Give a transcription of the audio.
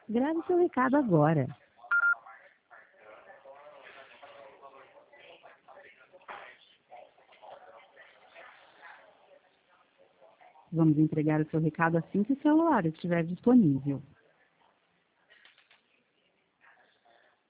Grave seu recado agora. Vamos entregar o seu recado assim que o celular estiver disponível.